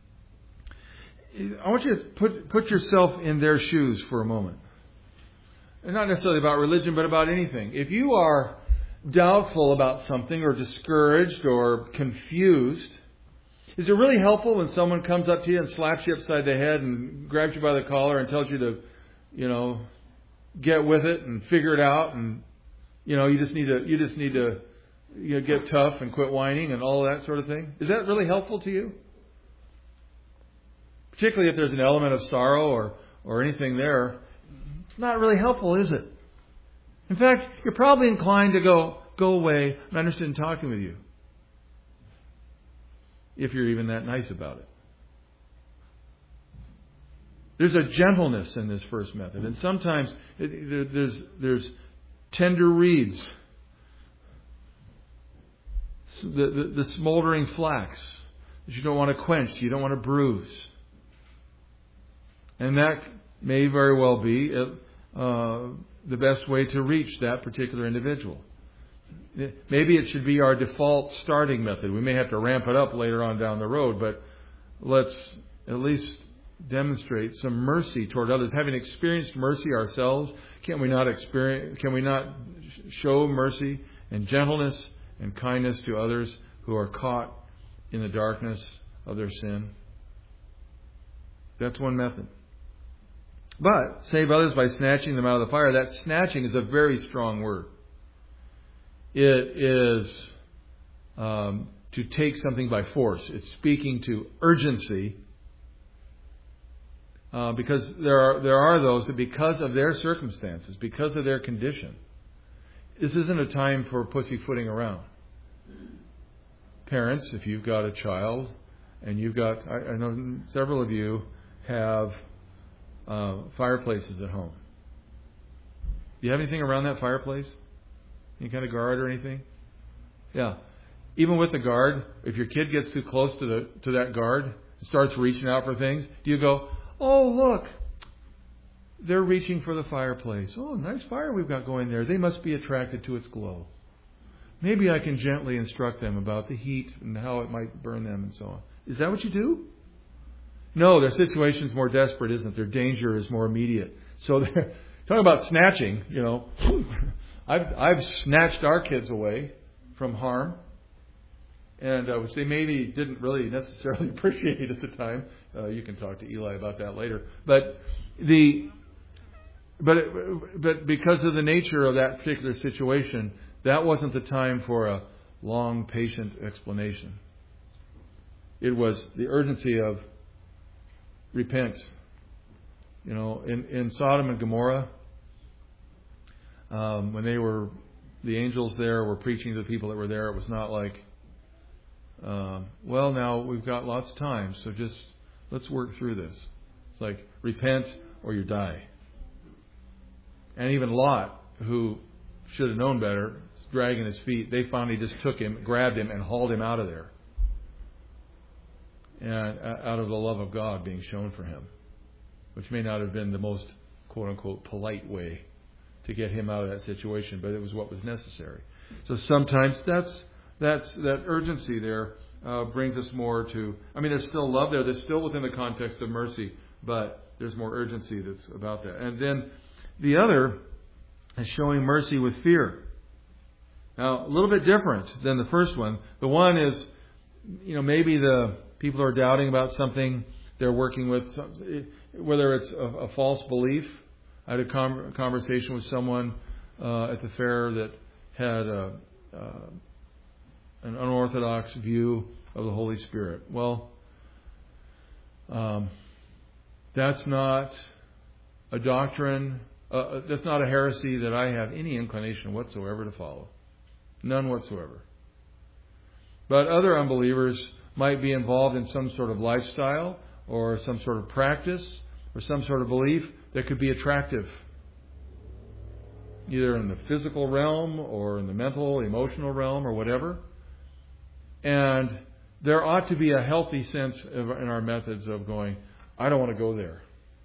I want you to put yourself in their shoes for a moment. not necessarily about religion, but about anything. If you are doubtful about something or discouraged or confused, is it really helpful when someone comes up to you and slaps you upside the head and grabs you by the collar and tells you to, get with it and figure it out, and you just need to get tough and quit whining and all of that sort of thing? Is that really helpful to you? Particularly if there's an element of sorrow or anything there, it's not really helpful, is it? In fact, you're probably inclined to go away. I'm not interested in talking with you, if you're even that nice about it. There's a gentleness in this first method, and sometimes there's tender reeds, the smoldering flax that you don't want to quench, you don't want to bruise. And that may very well be the best way to reach that particular individual. Maybe it should be our default starting method. We may have to ramp it up later on down the road, but let's at least demonstrate some mercy toward others. Having experienced mercy ourselves, can we not show mercy and gentleness and kindness to others who are caught in the darkness of their sin? That's one method. But save others by snatching them out of the fire. That snatching is a very strong word. It is to take something by force. It's speaking to urgency, because there are those that, because of their circumstances, because of their condition, this isn't a time for pussyfooting around. Parents, if you've got a child and I know several of you have fireplaces at home. Do you have anything around that fireplace? Any kind of guard or anything? Yeah. Even with the guard, if your kid gets too close to that guard and starts reaching out for things, do you go, "Oh, look, they're reaching for the fireplace. Oh, nice fire we've got going there. They must be attracted to its glow. Maybe I can gently instruct them about the heat and how it might burn them," and so on. Is that what you do? No, their situation's more desperate, isn't it? Their danger is more immediate. So they're talking about snatching, I've snatched our kids away from harm, and which they maybe didn't really necessarily appreciate at the time. You can talk to Eli about that later. But because of the nature of that particular situation, that wasn't the time for a long, patient explanation. It was the urgency of repent. In Sodom and Gomorrah, when the angels there were preaching to the people that were there, it was not like, well, now we've got lots of time, so just let's work through this. It's like, repent or you die. And even Lot, who should have known better, dragging his feet, they finally just took him, grabbed him, and hauled him out of there. And out of the love of God being shown for him, which may not have been the most quote-unquote polite way to get him out of that situation, but it was what was necessary. So sometimes that urgency there brings us more to, there's still love there. There's still within the context of mercy, but there's more urgency that's about that. And then the other is showing mercy with fear. Now, a little bit different than the first one. The one is, maybe the people are doubting about something they're working with, whether it's a false belief. I had a conversation with someone at the fair that had an unorthodox view of the Holy Spirit. Well, that's not a doctrine, that's not a heresy that I have any inclination whatsoever to follow. None whatsoever. But other unbelievers might be involved in some sort of lifestyle or some sort of practice or some sort of belief that could be attractive, either in the physical realm or in the mental, emotional realm or whatever. And there ought to be a healthy sense in our methods of going, I don't want to go there.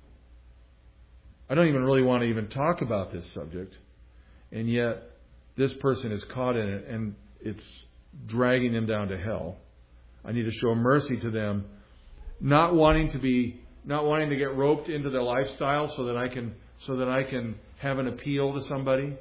I don't even really want to even talk about this subject. And yet this person is caught in it and it's dragging them down to hell. I need to show mercy to them, not wanting to get roped into their lifestyle so that I can have an appeal to somebody.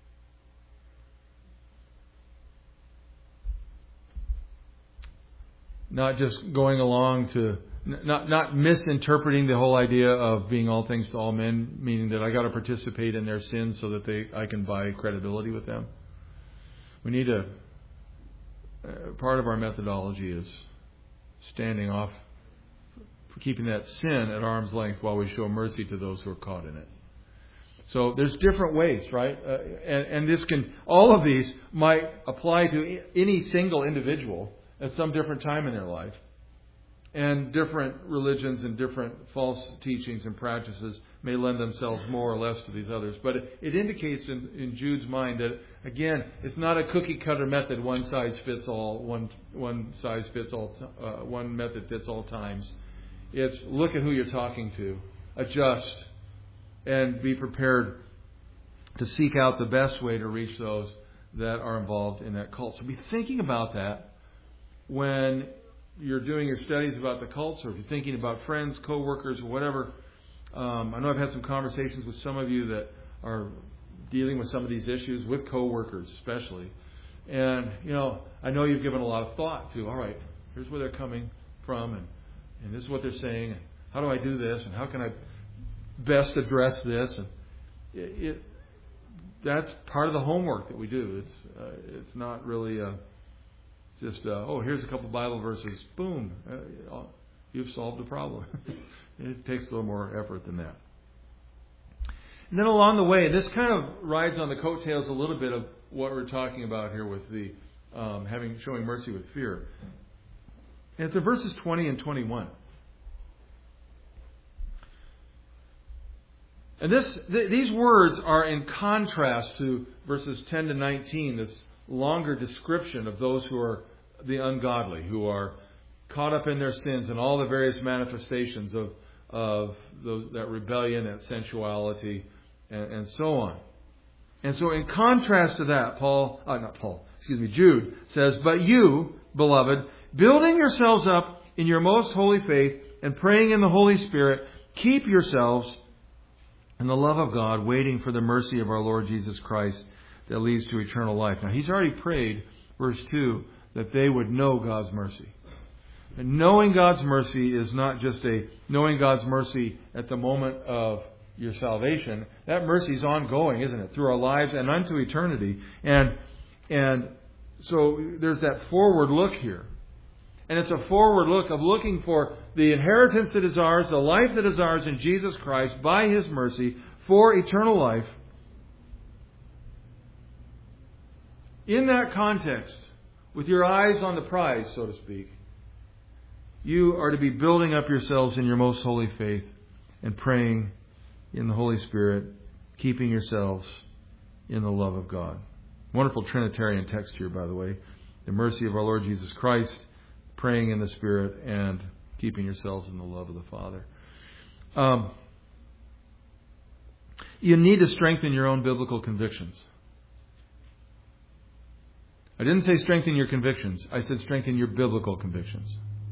Not just going along to, not misinterpreting the whole idea of being all things to all men, meaning that I got to participate in their sins so that I can buy credibility with them. We need part of our methodology is standing off, keeping that sin at arm's length while we show mercy to those who are caught in it. So there's different ways, right? And all of these might apply to any single individual at some different time in their life. And different religions and different false teachings and practices may lend themselves more or less to these others. But it indicates in Jude's mind that, again, it's not a cookie cutter method, one size fits all, one size fits all, one method fits all times. It's look at who you're talking to, adjust, and be prepared to seek out the best way to reach those that are involved in that cult. So be thinking about that when you're doing your studies about the cults, or if you're thinking about friends, co-workers, or whatever. I know I've had some conversations with some of you that are dealing with some of these issues, with co-workers especially. And, I know you've given a lot of thought to, all right, here's where they're coming from, and this is what they're saying, and how do I do this, and how can I best address this? And that's part of the homework that we do. It's not really just, here's a couple Bible verses, boom, you've solved the problem. It takes a little more effort than that. And then along the way, this kind of rides on the coattails a little bit of what we're talking about here with the showing mercy with fear. And it's in verses 20 and 21. And these words are in contrast to verses 10 to 19, this longer description of those who are the ungodly, who are caught up in their sins and all the various manifestations of that rebellion, that sensuality, and so on. And so in contrast to that, Jude says, "But you, beloved, building yourselves up in your most holy faith and praying in the Holy Spirit, keep yourselves in the love of God, waiting for the mercy of our Lord Jesus Christ that leads to eternal life." Now, he's already prayed, verse 2, that they would know God's mercy. And knowing God's mercy is not just knowing God's mercy at the moment of your salvation. That mercy is ongoing, isn't it? Through our lives and unto eternity. And so there's that forward look here. And it's a forward look of looking for the inheritance that is ours, the life that is ours in Jesus Christ by His mercy for eternal life. In that context, with your eyes on the prize, so to speak, you are to be building up yourselves in your most holy faith and praying in the Holy Spirit, keeping yourselves in the love of God. Wonderful Trinitarian text here, by the way. The mercy of our Lord Jesus Christ, praying in the Spirit, and keeping yourselves in the love of the Father. You need to strengthen your own biblical convictions. I didn't say strengthen your convictions. I said strengthen your biblical convictions.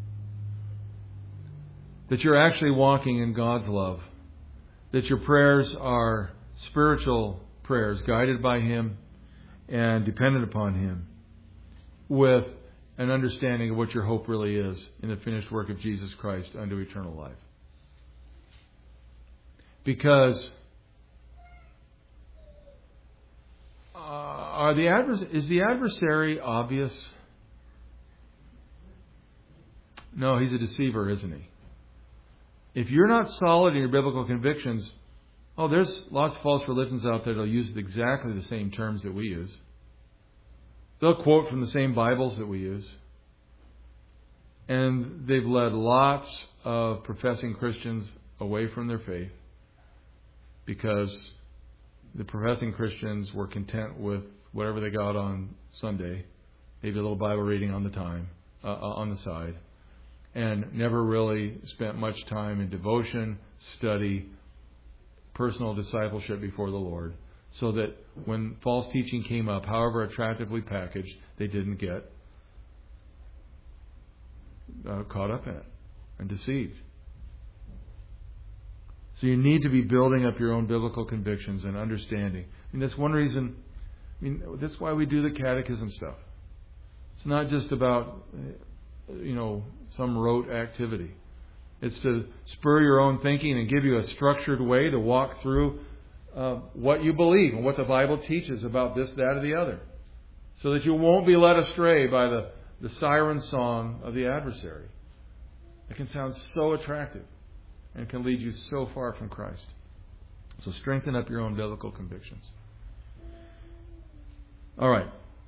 That you're actually walking in God's love. That your prayers are spiritual prayers, guided by Him and dependent upon Him, with an understanding of what your hope really is in the finished work of Jesus Christ unto eternal life. Because is the adversary obvious? No, he's a deceiver, isn't he? If you're not solid in your biblical convictions, there's lots of false religions out there that'll use exactly the same terms that we use. They'll quote from the same Bibles that we use. And they've led lots of professing Christians away from their faith because the professing Christians were content with whatever they got on Sunday, maybe a little Bible reading on the side, and never really spent much time in devotion, study, personal discipleship before the Lord, so that when false teaching came up, however attractively packaged, they didn't get caught up in it and deceived. So you need to be building up your own biblical convictions and understanding. That's one reason. That's why we do the catechism stuff. It's not just about, some rote activity. It's to spur your own thinking and give you a structured way to walk through what you believe and what the Bible teaches about this, that, or the other. So that you won't be led astray by the siren song of the adversary. It can sound so attractive and can lead you so far from Christ. So strengthen up your own biblical convictions. All right.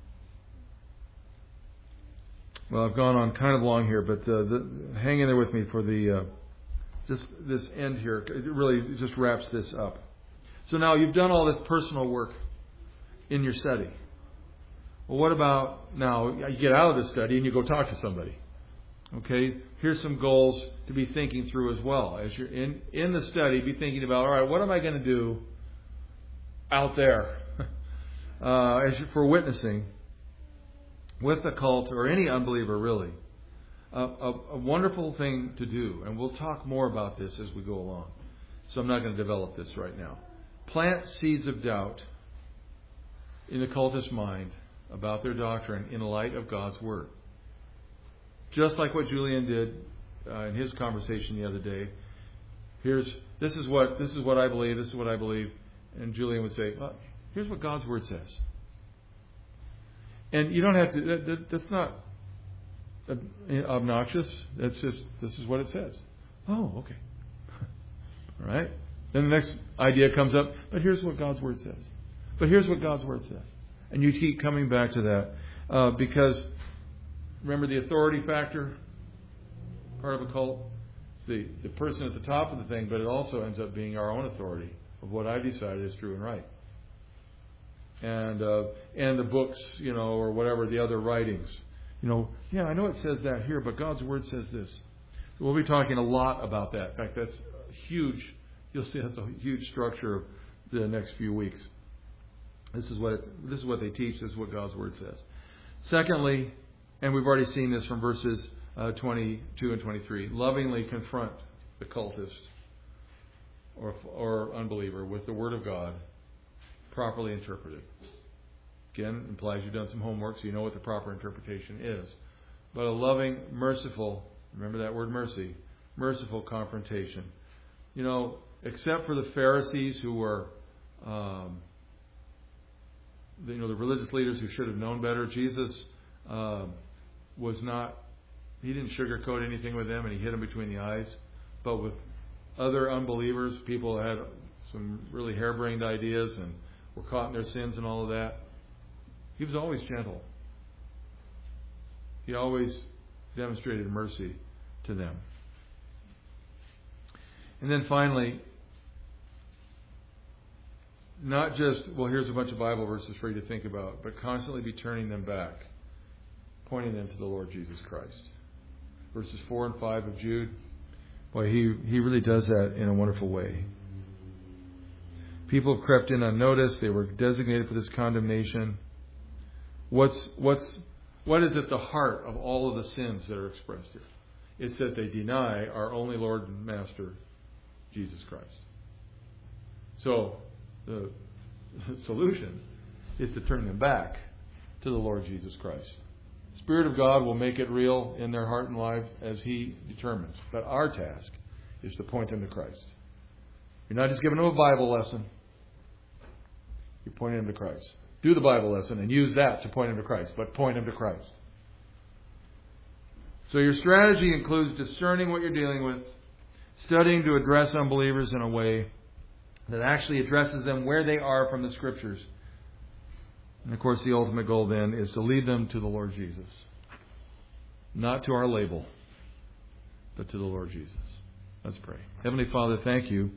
Well, I've gone on kind of long here, but hang in there with me for the just this end here. It really just wraps this up. So now you've done all this personal work in your study. Well, what about now you get out of the study and you go talk to somebody? Okay, here's some goals to be thinking through as well. As you're in the study, be thinking about, all right, what am I going to do out there for witnessing with the cult or any unbeliever, really. A wonderful thing to do, and we'll talk more about this as we go along. So I'm not going to develop this right now. Plant seeds of doubt in the cultist's mind about their doctrine in light of God's Word. Just like what Julian did in his conversation the other day. This is what I believe. This is what I believe. And Julian would say, well, here's what God's Word says. And you don't have to. That's not obnoxious. That's just this is what it says. Oh, okay. All right. Then the next idea comes up. But here's what God's Word says. But here's what God's Word says. And you keep coming back to that because. Remember the authority factor part of a cult? The person at the top of the thing, but it also ends up being our own authority of what I've decided is true and right. And the books, or whatever, the other writings. I know it says that here, but God's Word says this. So we'll be talking a lot about that. In fact, that's huge. You'll see that's a huge structure of the next few weeks. This is what they teach. This is what God's Word says. Secondly, and we've already seen this from verses 22 and 23. Lovingly confront the cultist or unbeliever with the Word of God properly interpreted. Again, implies you've done some homework so you know what the proper interpretation is. But a loving, merciful, remember that word mercy, merciful confrontation. Except for the Pharisees who were, the religious leaders who should have known better, Jesus he didn't sugarcoat anything with them, and he hit them between the eyes. But with other unbelievers, people had some really harebrained ideas and were caught in their sins and all of that. He was always gentle. He always demonstrated mercy to them. And then finally, not just, here's a bunch of Bible verses for you to think about, but constantly be turning them back, pointing them to the Lord Jesus Christ. Verses 4 and 5 of Jude, he really does that in a wonderful way. People crept in unnoticed. They were designated for this condemnation. What is at the heart of all of the sins that are expressed here? It's that they deny our only Lord and Master, Jesus Christ. So the solution is to turn them back to the Lord Jesus Christ. The Spirit of God will make it real in their heart and life as He determines. But our task is to point them to Christ. You're not just giving them a Bible lesson. You're pointing them to Christ. Do the Bible lesson and use that to point them to Christ. But point them to Christ. So your strategy includes discerning what you're dealing with, studying to address unbelievers in a way that actually addresses them where they are from the Scriptures. And of course, the ultimate goal then is to lead them to the Lord Jesus. Not to our label, but to the Lord Jesus. Let's pray. Heavenly Father, thank you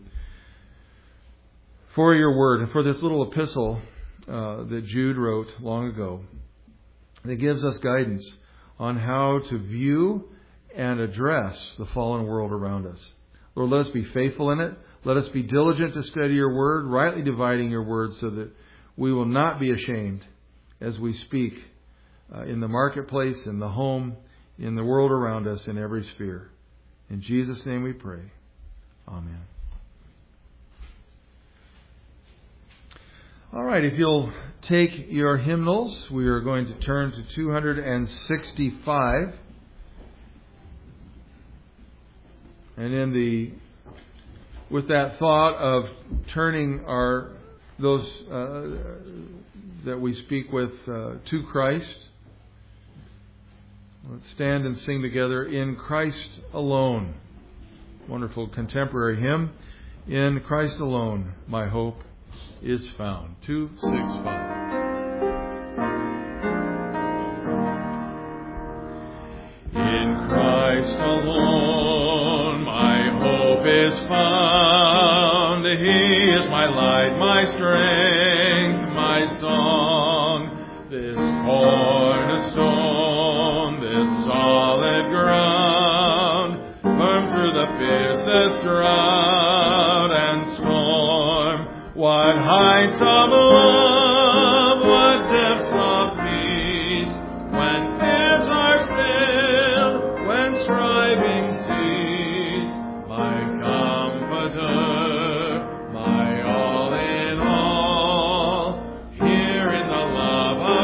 for your word and for this little epistle that Jude wrote long ago. That gives us guidance on how to view and address the fallen world around us. Lord, let us be faithful in it. Let us be diligent to study your word, rightly dividing your word so that we will not be ashamed as we speak in the marketplace, in the home, in the world around us, in every sphere. In Jesus' name we pray. Amen. All right, if you'll take your hymnals, we are going to turn to 265. And with that thought of turning those that we speak with to Christ, let's stand and sing together, "In Christ Alone." Wonderful contemporary hymn. "In Christ alone my hope is found." 265. In Christ alone my hope is found. He is my light, my strength, my song. This cornerstone, this solid ground, firm through the fiercest drought and storm. What heights of love, what depths of peace, when fears are stilled, when striving cease. My comforter, my all in all, here in the love of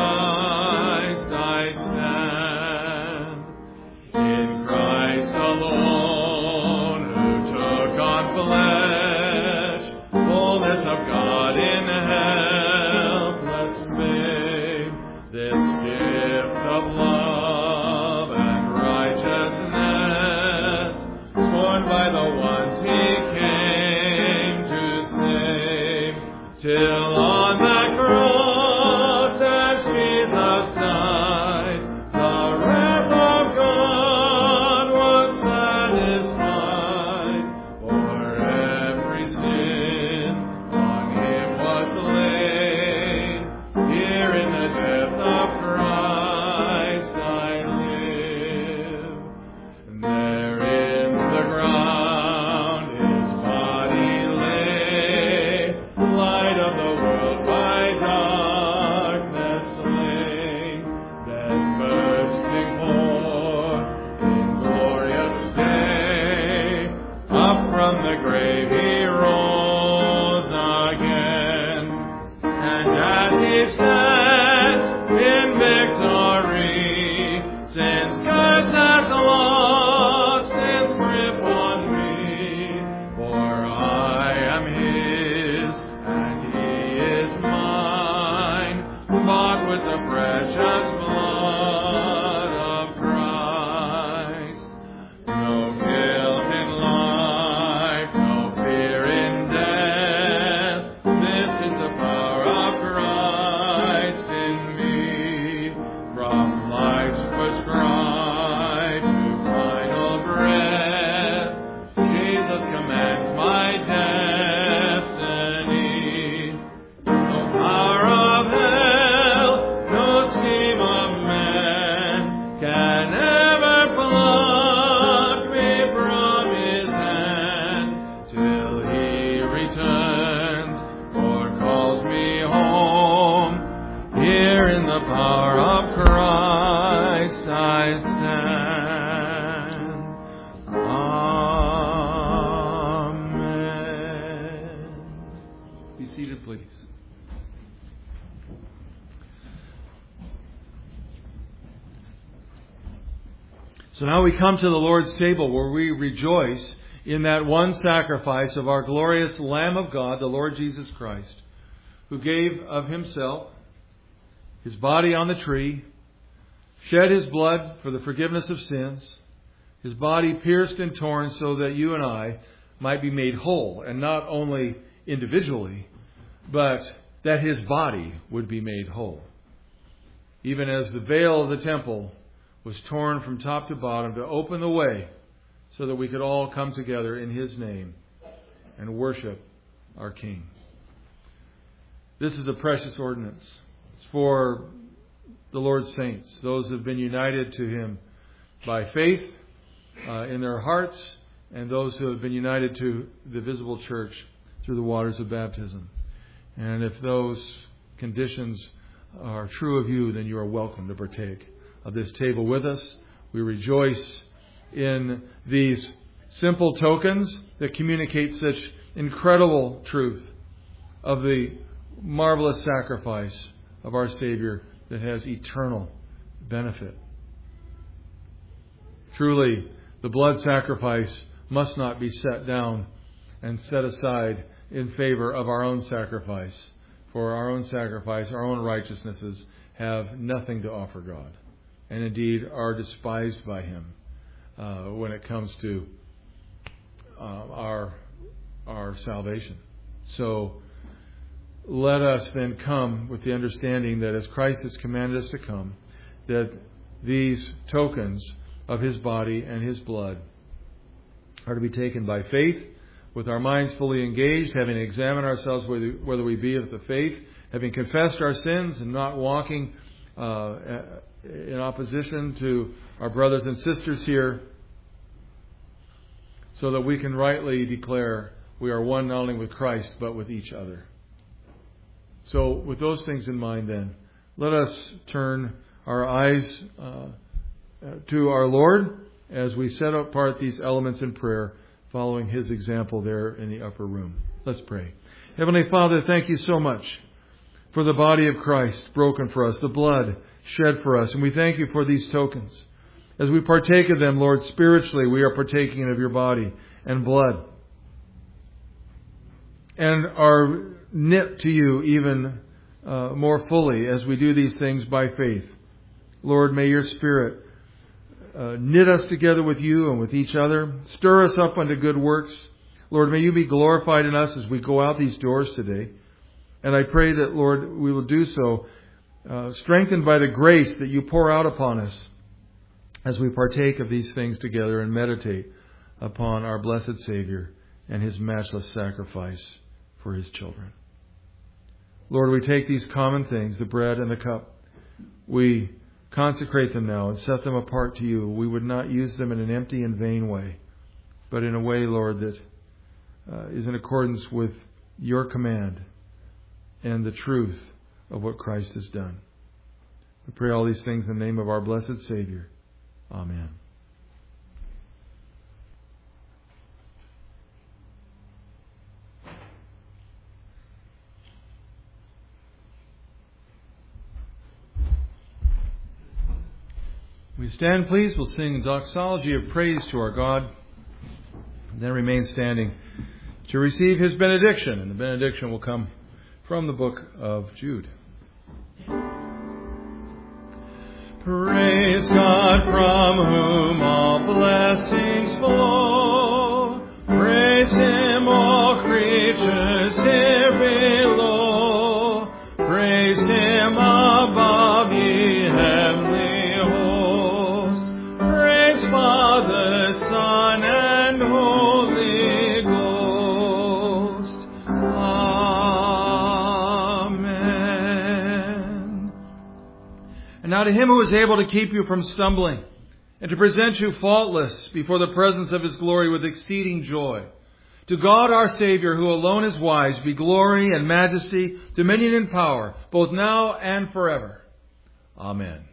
Christ I stand. In Christ alone, who took on flesh, fullness of God in helpless babe, this gift of love and righteousness, scorned by the ones He came to save, till on that cross as Jesus died, the wrath of God was satisfied. For every sin on Him was laid. Here in the depth of Christ I live. And there in the ground His body lay, light of the world by darkness slain, then bursting forth in glorious day, up from the grave He rose again, and as He stands in victory, sin's curse hath lost its grip on me, for I am His and He is mine, bought with the precious blood of Christ. No guilt in life, no fear in death. This is the power of Christ in me. From life's prescribed to final breath, Jesus commands my destiny. No power of hell, no scheme of man can ever pluck me from His hand, till He returns or calls me home. Here in the power of Christ I stand. Amen. Be seated, please. So now we come to the Lord's table, where we rejoice in that one sacrifice of our glorious Lamb of God, the Lord Jesus Christ, who gave of Himself, His body on the tree, shed His blood for the forgiveness of sins, His body pierced and torn so that you and I might be made whole, and not only individually, but that His body would be made whole. Even as the veil of the temple was torn from top to bottom to open the way so that we could all come together in His name and worship our King. This is a precious ordinance. It's for the Lord's saints, those who have been united to Him by faith in their hearts, and those who have been united to the visible church through the waters of baptism. And if those conditions are true of you, then you are welcome to partake of this table with us. We rejoice in these simple tokens that communicate such incredible truth of the marvelous sacrifice of our Savior that has eternal benefit. Truly, the blood sacrifice must not be set down and set aside in favor of our own sacrifice. For our own sacrifice, our own righteousnesses have nothing to offer God, and indeed are despised by Him when it comes to our salvation. So let us then come with the understanding that as Christ has commanded us to come, that these tokens of His body and His blood are to be taken by faith, with our minds fully engaged, having examined ourselves whether we be of the faith, having confessed our sins and not walking in opposition to our brothers and sisters here, so that we can rightly declare we are one not only with Christ but with each other. So with those things in mind then, let us turn our eyes to our Lord as we set apart these elements in prayer, following His example there in the upper room. Let's pray. Heavenly Father, thank You so much for the body of Christ broken for us, the blood shed for us. And we thank You for these tokens. As we partake of them, Lord, spiritually, we are partaking of Your body and blood, and are knit to You even more fully as we do these things by faith. Lord, may Your Spirit knit us together with You and with each other. Stir us up unto good works. Lord, may You be glorified in us as we go out these doors today. And I pray that, Lord, we will do so strengthened by the grace that You pour out upon us as we partake of these things together and meditate upon our blessed Savior and His matchless sacrifice for His children. Lord, we take these common things, the bread and the cup. We consecrate them now and set them apart to You. We would not use them in an empty and vain way, but in a way, Lord, that is in accordance with Your command and the truth of what Christ has done. We pray all these things in the name of our blessed Savior. Amen. We stand, please. We'll sing doxology of praise to our God, and then remain standing to receive His benediction. And the benediction will come from the book of Jude. Praise God, from whom all blessings flow. Praise Him, all creatures here below. Praise Him above, ye heavenly hosts. Praise Father, Son, and Holy Ghost. Amen. And now to Him who is able to keep you from stumbling, and to present you faultless before the presence of His glory with exceeding joy. To God our Savior, who alone is wise, be glory and majesty, dominion and power, both now and forever. Amen.